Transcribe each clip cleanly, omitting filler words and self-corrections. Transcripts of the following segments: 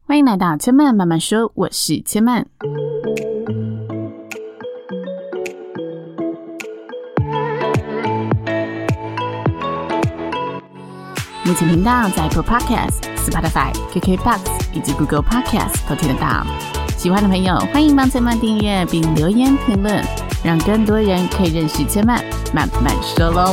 欢迎来到千曼慢慢说，我是千曼。目前频道在 Apple Podcast、Spotify、KKBOX 以及 Google Podcast 都听得到。喜欢的朋友欢迎帮千曼订阅并留言评论，让更多人可以认识千曼慢慢说咯。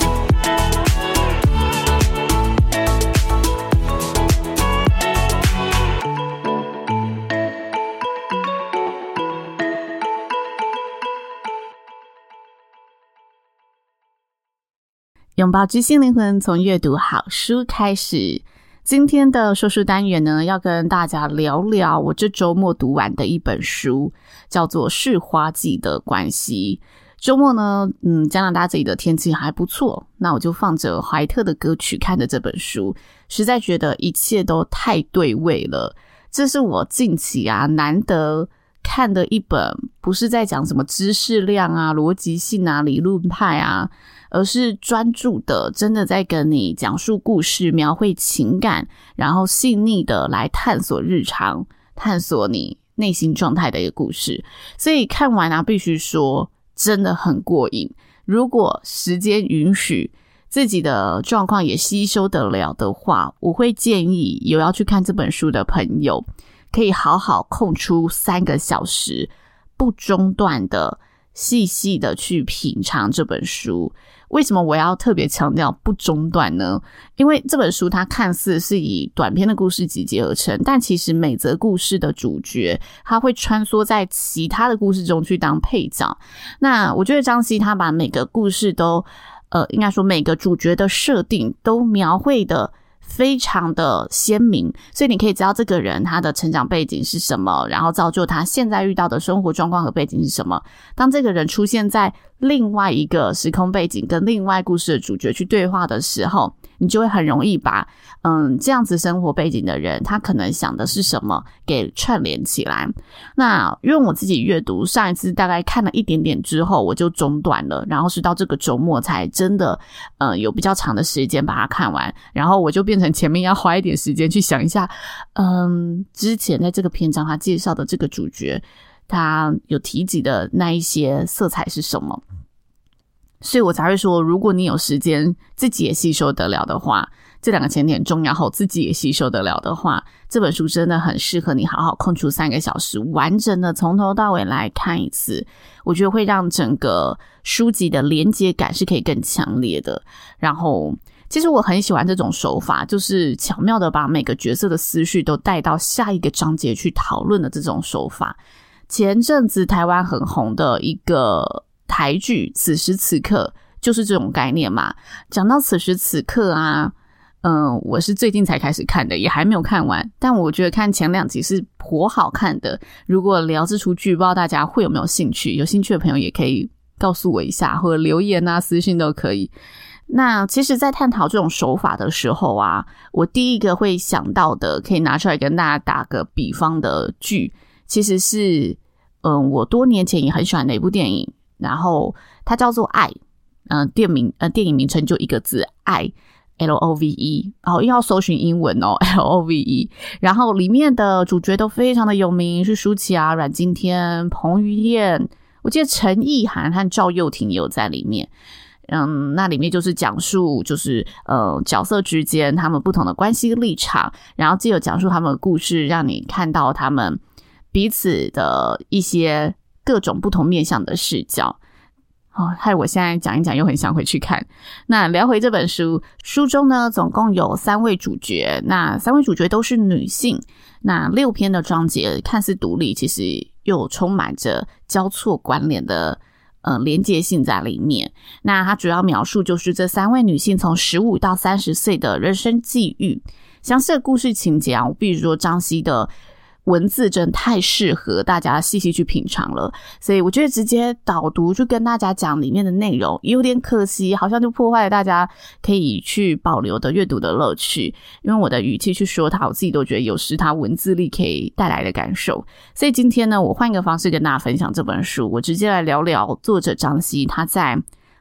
拥抱知性灵魂，从阅读好书开始。今天的说书单元呢，要跟大家聊聊我这周末读完的一本书，叫做《是花季的关系》。周末呢，加拿大这里的天气还不错，那我就放着怀特的歌曲看着这本书，实在觉得一切都太对味了。这是我近期难得看的一本，不是在讲什么知识量逻辑性理论派而是专注的真的在跟你讲述故事，描绘情感，然后细腻的来探索日常，探索你内心状态的一个故事。所以看完必须说真的很过瘾。如果时间允许，自己的状况也吸收得了的话，我会建议有要去看这本书的朋友可以好好空出3个小时，不中断的细细的去品尝这本书。为什么我要特别强调不中断呢？因为这本书它看似是以短篇的故事集结而成，但其实每则故事的主角它会穿梭在其他的故事中去当配角。那我觉得张西他把每个故事都应该说每个主角的设定都描绘的非常的鲜明，所以你可以知道这个人他的成长背景是什么，然后造就他现在遇到的生活状况和背景是什么。当这个人出现在另外一个时空背景跟另外故事的主角去对话的时候，你就会很容易把这样子生活背景的人他可能想的是什么给串联起来。那因为我自己阅读上一次大概看了一点点之后我就中断了，然后是到这个周末才真的有比较长的时间把它看完，然后我就变成前面要花一点时间去想一下之前在这个篇章他介绍的这个主角他有提及的那一些色彩是什么。所以我才会说，如果你有时间自己也吸收得了的话，这2个前提很重要后，自己也吸收得了的话，这本书真的很适合你好好空出3个小时，完整的从头到尾来看一次。我觉得会让整个书籍的连接感是可以更强烈的。然后其实我很喜欢这种手法，就是巧妙的把每个角色的思绪都带到下一个章节去讨论的这种手法。前阵子台湾很红的一个台剧《此时此刻》就是这种概念嘛。讲到此时此刻我是最近才开始看的，也还没有看完，但我觉得看前2集是颇好看的。如果聊这出剧，不知道大家会有没有兴趣，有兴趣的朋友也可以告诉我一下，或者留言私讯都可以。那其实在探讨这种手法的时候我第一个会想到的可以拿出来跟大家打个比方的剧，其实是我多年前也很喜欢的一部电影，然后它叫做爱，电影名称就一个字，爱 LOVE， 又要搜寻英文LOVE。 然后里面的主角都非常的有名，是舒淇阮经天、彭于晏，我记得陈意涵和赵又廷也有在里面。那里面就是讲述角色之间他们不同的关系立场，然后藉由讲述他们的故事，让你看到他们彼此的一些各种不同面向的视角。害我现在讲一讲又很想回去看。那聊回这本书，书中呢总共有3位主角，那3位主角都是女性。那6篇的章节看似独立，其实又充满着交错关联的连结性在里面。那它主要描述就是这3位女性从15到30岁的人生际遇。详细的故事情节我必须说张西的文字真的太适合大家细细去品尝了，所以我觉得直接导读就跟大家讲里面的内容有点可惜，好像就破坏了大家可以去保留的阅读的乐趣。因为我的语气去说它，我自己都觉得有时它文字力可以带来的感受。所以今天呢，我换一个方式跟大家分享这本书，我直接来聊聊作者张西他在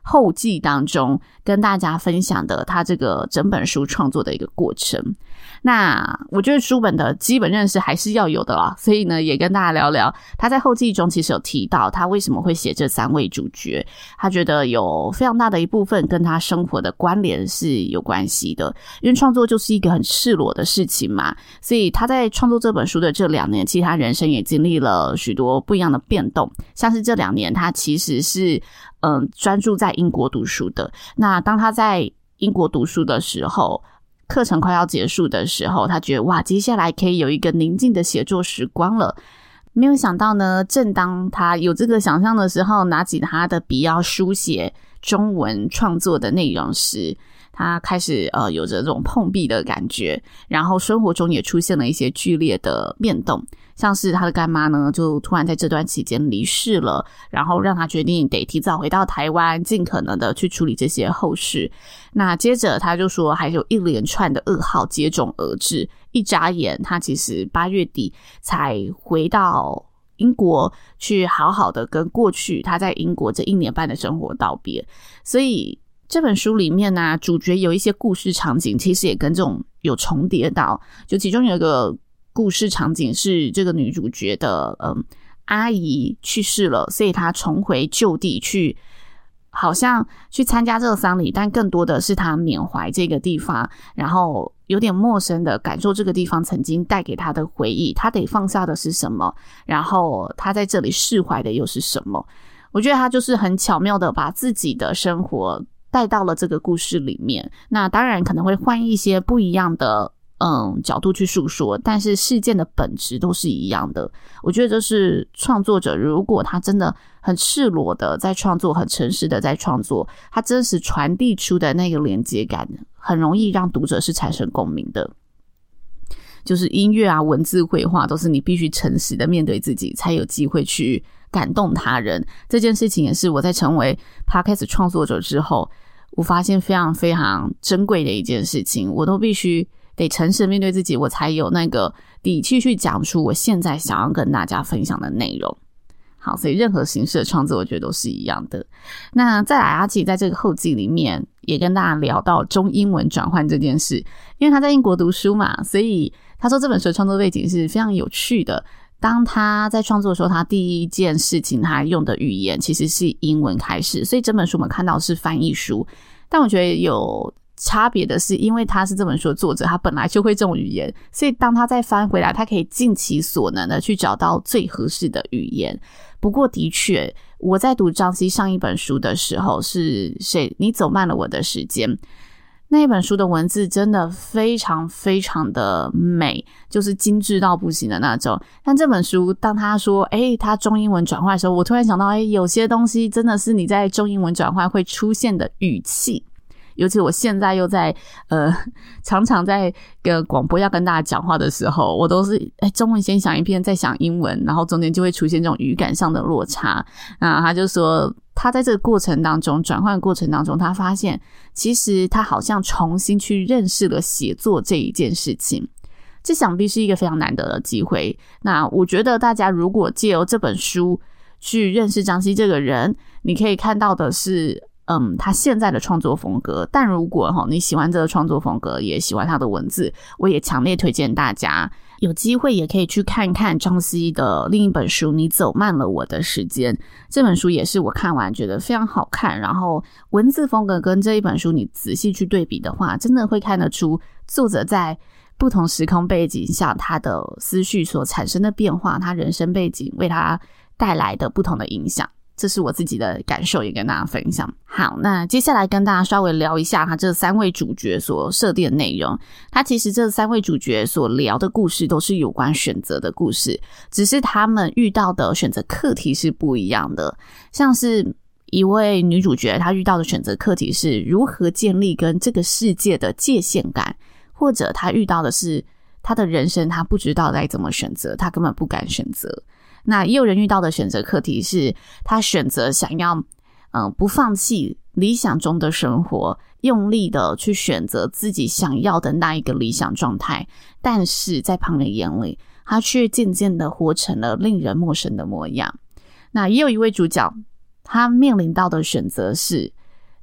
后记当中跟大家分享的他这个整本书创作的一个过程。那我觉得书本的基本认识还是要有的啦，所以呢也跟大家聊聊他在后记中其实有提到他为什么会写这3位主角，他觉得有非常大的一部分跟他生活的关联是有关系的，因为创作就是一个很赤裸的事情嘛，所以他在创作这本书的这2年，其实他人生也经历了许多不一样的变动，像是这2年他其实是专注在英国读书的。那当他在英国读书的时候，课程快要结束的时候，他觉得哇，接下来可以有一个宁静的写作时光了。没有想到呢，正当他有这个想象的时候，拿起他的笔要书写中文创作的内容时，他开始有着这种碰壁的感觉，然后生活中也出现了一些剧烈的变动，像是他的干妈呢就突然在这段期间离世了，然后让他决定得提早回到台湾，尽可能的去处理这些后事。那接着他就说还有一连串的噩耗接踵而至，一眨眼他其实8月底才回到英国去好好的跟过去他在英国这1年半的生活道别。所以这本书里面呢，主角有一些故事场景其实也跟这种有重叠到，就其中有一个故事场景是这个女主角的阿姨去世了，所以她重回旧地去，好像去参加这个丧礼，但更多的是她缅怀这个地方，然后有点陌生的感受这个地方曾经带给她的回忆，她得放下的是什么，然后她在这里释怀的又是什么。我觉得她就是很巧妙的把自己的生活带到了这个故事里面，那当然可能会换一些不一样的角度去述说，但是事件的本质都是一样的。我觉得这是创作者如果他真的很赤裸的在创作，很诚实的在创作，他真实传递出的那个连接感很容易让读者是产生共鸣的。就是音乐啊、文字、绘画都是你必须诚实的面对自己才有机会去感动他人，这件事情也是我在成为 Podcast 创作者之后我发现非常非常珍贵的一件事情，我都必须得诚实面对自己，我才有那个底气去讲出我现在想要跟大家分享的内容。好，所以任何形式的创作我觉得都是一样的。那再来阿奇在这个后记里面也跟大家聊到中英文转换这件事，因为他在英国读书嘛，所以他说这本书的创作背景是非常有趣的。当他在创作的时候，他第一件事情他用的语言其实是英文开始，所以整本书我们看到是翻译书，但我觉得有差别的是，因为他是这本书的作者，他本来就会这种语言，所以当他再翻回来，他可以尽其所能的去找到最合适的语言。不过的确，我在读张希上一本书的时候是谁？你走慢了我的时间。那一本书的文字真的非常非常的美，就是精致到不行的那种。但这本书当他说他中英文转换的时候，我突然想到有些东西真的是你在中英文转换会出现的语气，尤其我现在又在常常在广播要跟大家讲话的时候，我都是中文先想一遍再想英文，然后中间就会出现这种语感上的落差。那他就说他在这个过程当中，转换过程当中，他发现其实他好像重新去认识了写作这一件事情，这想必是一个非常难得的机会。那我觉得大家如果借由这本书去认识张希这个人，你可以看到的是他现在的创作风格，但如果你喜欢这个创作风格，也喜欢他的文字，我也强烈推荐大家有机会也可以去看看张希的另一本书《你走慢了我的时间》。这本书也是我看完觉得非常好看，然后文字风格跟这一本书你仔细去对比的话，真的会看得出作者在不同时空背景下他的思绪所产生的变化，他人生背景为他带来的不同的影响。这是我自己的感受，也跟大家分享。好，那接下来跟大家稍微聊一下他这3位主角所设定的内容。他其实这3位主角所聊的故事都是有关选择的故事，只是他们遇到的选择课题是不一样的。像是一位女主角，她遇到的选择课题是如何建立跟这个世界的界限感，或者她遇到的是她的人生她不知道该怎么选择，她根本不敢选择。那也有人遇到的选择课题是他选择想要不放弃理想中的生活，用力的去选择自己想要的那一个理想状态，但是在旁人眼里他却渐渐的活成了令人陌生的模样。那也有一位主角，他面临到的选择是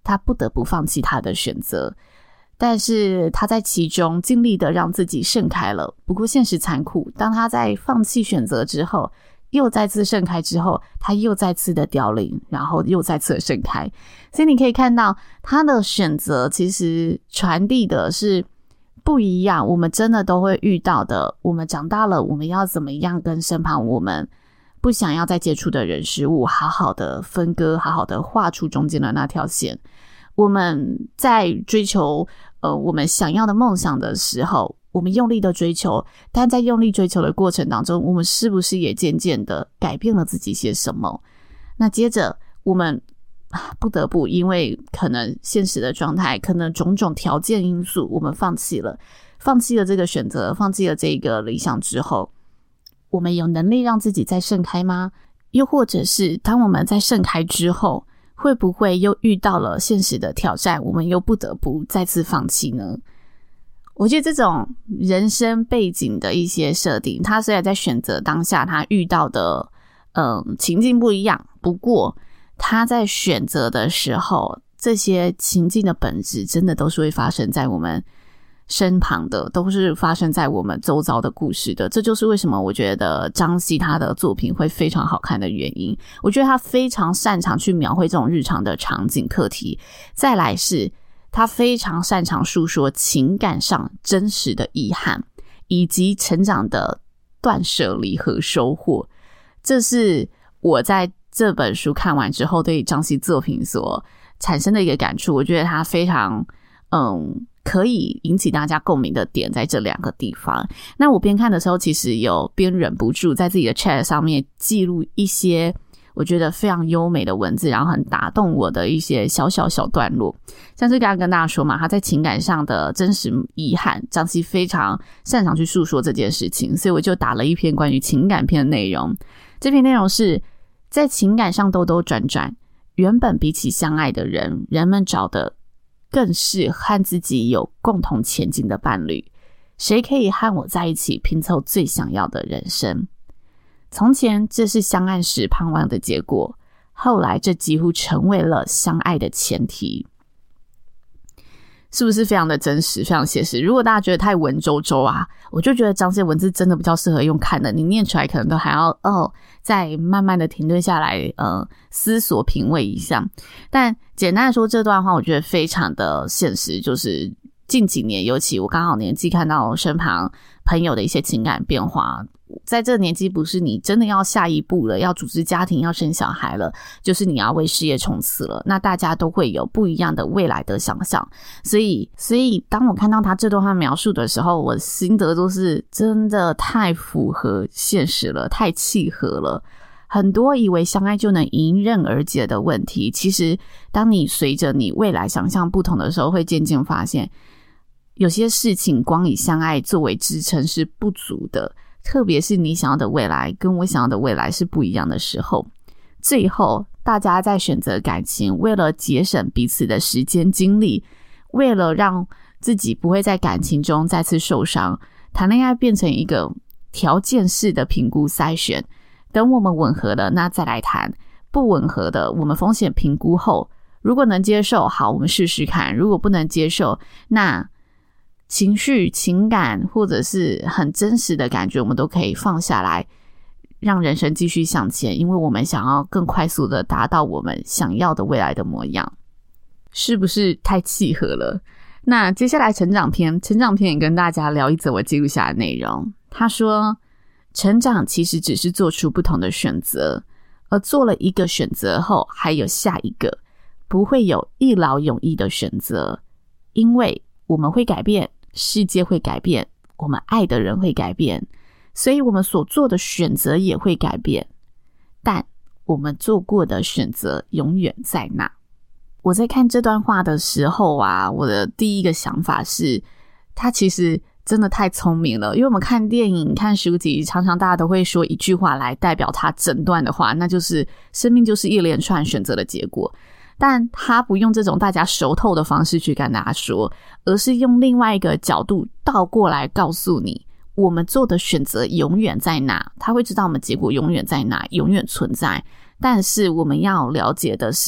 他不得不放弃他的选择，但是他在其中尽力的让自己盛开了。不过现实残酷，当他在放弃选择之后，又再次盛开之后，他又再次的凋零，然后又再次的盛开。所以你可以看到他的选择其实传递的是不一样，我们真的都会遇到的。我们长大了，我们要怎么样跟身旁我们不想要再接触的人事物好好的分割，好好的画出中间的那条线。我们在追求我们想要的梦想的时候，我们用力的追求，但在用力追求的过程当中，我们是不是也渐渐的改变了自己些什么？那接着我们不得不因为可能现实的状态，可能种种条件因素，我们放弃了这个选择，放弃了这个理想之后，我们有能力让自己再盛开吗？又或者是当我们在盛开之后，会不会又遇到了现实的挑战，我们又不得不再次放弃呢？我觉得这种人生背景的一些设定，他虽然在选择当下他遇到的情境不一样，不过他在选择的时候，这些情境的本质真的都是会发生在我们身旁的，都是发生在我们周遭的故事的。这就是为什么我觉得张西他的作品会非常好看的原因。我觉得他非常擅长去描绘这种日常的场景课题，再来是他非常擅长述说情感上真实的遗憾，以及成长的断舍离和收获。这是我在这本书看完之后对张西作品所产生的一个感触。我觉得他非常可以引起大家共鸣的点在这两个地方。那我边看的时候，其实有边忍不住在自己的 chat 上面记录一些我觉得非常优美的文字，然后很打动我的一些小段落。像是刚刚跟大家说嘛，他在情感上的真实遗憾，张西非常擅长去诉说这件事情，所以我就打了一篇关于情感篇的内容。这篇内容是在情感上兜兜转转，原本比起相爱的人，人们找的更是和自己有共同前进的伴侣。谁可以和我在一起拼凑最想要的人生？从前这是相爱时盼望的结果，后来这几乎成为了相爱的前提。是不是非常的真实，非常写实？如果大家觉得太文绉绉啊，我就觉得张西文字真的比较适合用看的，你念出来可能都还要再慢慢的停顿下来思索品味一下。但简单的说，这段话我觉得非常的现实，就是近几年，尤其我刚好年纪看到身旁朋友的一些情感变化。在这个年纪，不是你真的要下一步了，要组织家庭，要生小孩了，就是你要为事业冲刺了。那大家都会有不一样的未来的想象，所以当我看到他这段话描述的时候，我心得都是真的太符合现实了，太契合了。很多以为相爱就能迎刃而解的问题，其实当你随着你未来想象不同的时候，会渐渐发现有些事情光以相爱作为支撑是不足的，特别是你想要的未来跟我想要的未来是不一样的时候。最后大家在选择感情，为了节省彼此的时间精力，为了让自己不会在感情中再次受伤，谈恋爱变成一个条件式的评估筛选，等我们吻合了，那再来谈，不吻合的我们风险评估后，如果能接受，好，我们试试看，如果不能接受，那情绪、情感或者是很真实的感觉，我们都可以放下来，让人生继续向前，因为我们想要更快速的达到我们想要的未来的模样。是不是太契合了？那接下来成长篇也跟大家聊一则我记录下的内容。他说，成长其实只是做出不同的选择，而做了一个选择后还有下一个，不会有一劳永逸的选择，因为我们会改变，世界会改变，我们爱的人会改变，所以我们所做的选择也会改变，但我们做过的选择永远在那。我在看这段话的时候啊，我的第一个想法是，他其实真的太聪明了。因为我们看电影、看书籍，常常大家都会说一句话来代表他整段的话，那就是生命就是一连串选择的结果。但他不用这种大家熟透的方式去跟大家说，而是用另外一个角度倒过来告诉你，我们做的选择永远在哪，他会知道我们结果永远在哪，永远存在。但是我们要了解的是，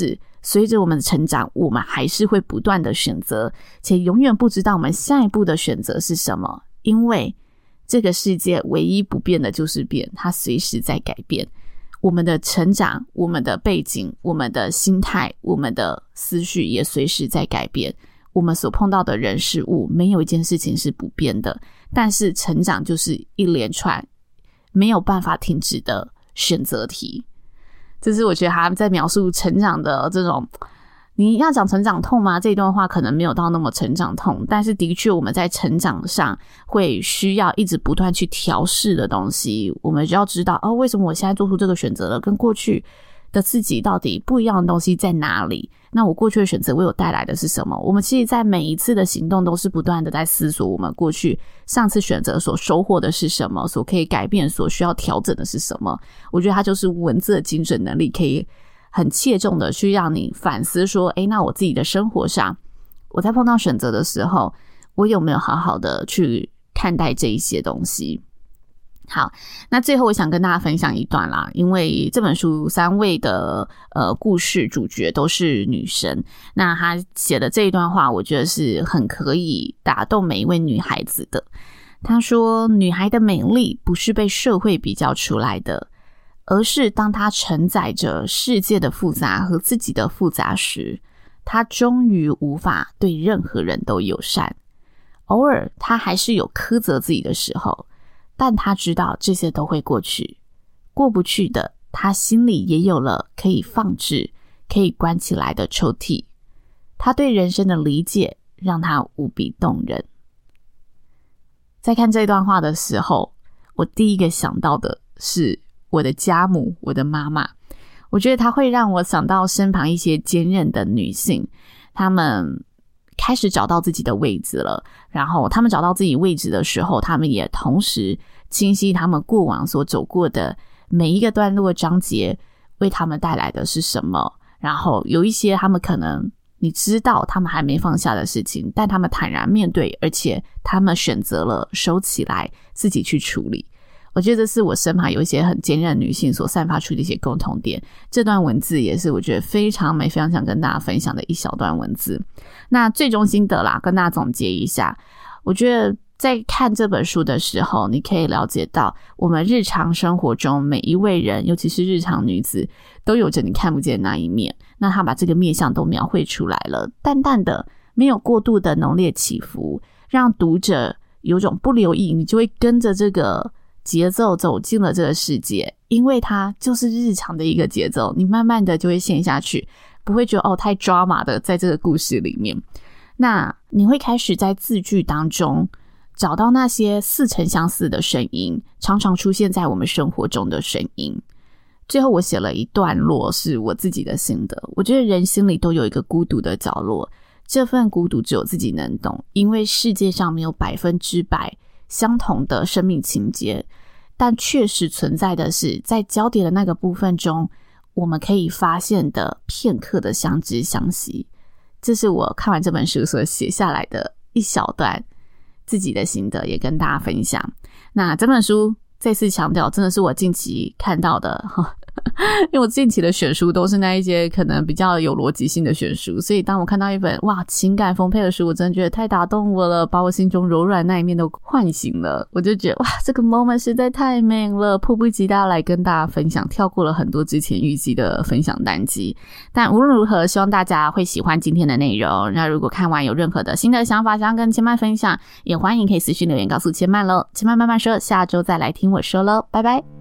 随着我们的成长，我们还是会不断的选择，且永远不知道我们下一步的选择是什么，因为这个世界唯一不变的就是变，它随时在改变。我们的成长，我们的背景，我们的心态，我们的思绪也随时在改变。我们所碰到的人事物，没有一件事情是不变的，但是成长就是一连串没有办法停止的选择题。这是我觉得他在描述成长的这种，你要讲成长痛吗？这一段话可能没有到那么成长痛，但是的确我们在成长上会需要一直不断去调试的东西。我们就要知道为什么我现在做出这个选择了，跟过去的自己到底不一样的东西在哪里，那我过去的选择为我带来的是什么。我们其实在每一次的行动都是不断的在思索我们过去上次选择所收获的是什么，所可以改变所需要调整的是什么。我觉得它就是文字的精准能力，可以很切中的去让你反思说那我自己的生活上，我在碰到选择的时候，我有没有好好的去看待这一些东西。好，那最后我想跟大家分享一段啦，因为这本书3位的故事主角都是女生，那她写的这一段话我觉得是很可以打动每一位女孩子的。她说，女孩的美丽不是被社会比较出来的，而是当她承载着世界的复杂和自己的复杂时，她终于无法对任何人都友善。偶尔她还是有苛责自己的时候，但他知道这些都会过去，过不去的，他心里也有了可以放置、可以关起来的抽屉。他对人生的理解让他无比动人。在看这段话的时候，我第一个想到的是我的家母，我的妈妈。我觉得她会让我想到身旁一些坚韧的女性，她们开始找到自己的位置了，然后他们找到自己位置的时候，他们也同时清晰他们过往所走过的每一个段落章节为他们带来的是什么，然后有一些他们可能你知道他们还没放下的事情，但他们坦然面对，而且他们选择了收起来自己去处理。我觉得这是我身旁有一些很坚韧的女性所散发出的一些共同点。这段文字也是我觉得非常美，非常想跟大家分享的一小段文字。那最终心得啦，跟大家总结一下，我觉得在看这本书的时候，你可以了解到我们日常生活中每一位人，尤其是日常女子，都有着你看不见的那一面。那她把这个面向都描绘出来了，淡淡的，没有过度的浓烈起伏，让读者有种不留意，你就会跟着这个节奏走进了这个世界，因为它就是日常的一个节奏，你慢慢的就会陷下去，不会觉得太drama的在这个故事里面。那你会开始在字句当中找到那些似曾相似的声音，常常出现在我们生活中的声音。最后我写了一段落是我自己的心得，我觉得人心里都有一个孤独的角落，这份孤独只有自己能懂，因为世界上没有100%相同的生命情节，但确实存在的是在交叠的那个部分中，我们可以发现的片刻的相知相惜。这是我看完这本书所写下来的一小段自己的心得，也跟大家分享。那这本书再次强调，真的是我近期看到的因为我近期的选书都是那一些可能比较有逻辑性的选书，所以当我看到一本情感丰沛的书，我真的觉得太打动我了，把我心中柔软那一面都唤醒了。我就觉得这个 moment 实在太美了，迫不及待来跟大家分享，跳过了很多之前预计的分享单集。但无论如何，希望大家会喜欢今天的内容。那如果看完有任何的新的想法想要跟千曼分享，也欢迎可以私讯留言告诉千曼咯。千曼慢慢说，下周再来听我说咯，拜拜。